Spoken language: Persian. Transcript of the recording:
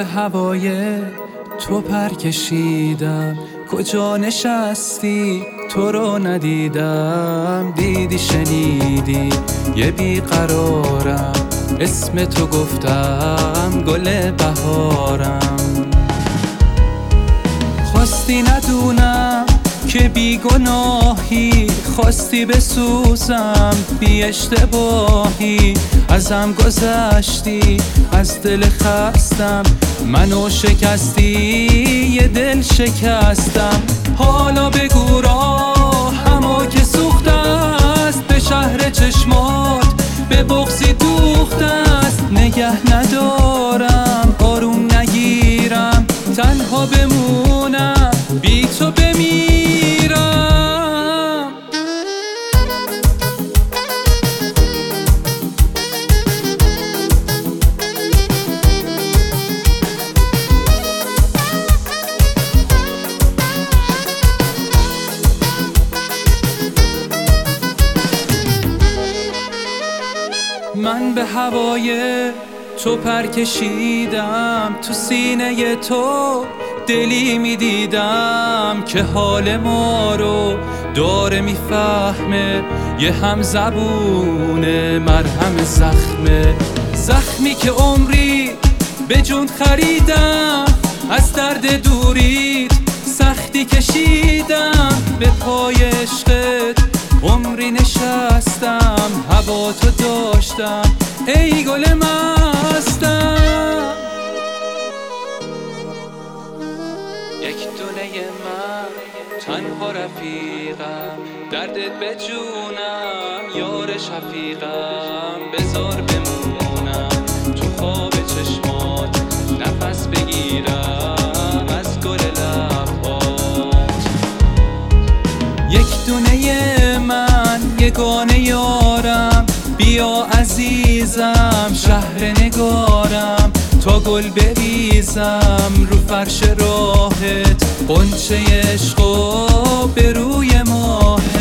به هوای تو پر کشیدم، کجا نشستی تو رو ندیدم. دیدی شنیدی یه بیقرارم، اسم تو گفتم گل بهارم. خواستی ندونم که بیگناهی، خواستی بسوزم بی اشتباهی. ازم گذشتی از دل خستم، منو شکستی یه دل شکستم. حالا بگو راهمو که سوخته است، به شهر چشمات به بغضی دوخته است. نگه ندارم آروم نگیرم، تنها بمونم بی تو بمیرم. من به هوای تو پر کشیدم، تو سینه تو دلی میدیدم که حال ما رو داره میفهمه. یه هم زبونه مرهم زخمه، زخمی که عمری به جون خریدم. از درد دوریت سختی کشیدم، به پای عشقت عمری نشستم. هوا تو داشتم ای گل مستم. یک دونه من تنها رفیقم، دردت به جونم یار شفیقم. بذار بمونم تو خواب چشمات، نفس بگیرم از گل لبات. یک دونه من یگانه یارم، بیا عزیزم شهر نگارم. تا گل بریزم رو فرش راهت، غنچه عشقو به روی ماه.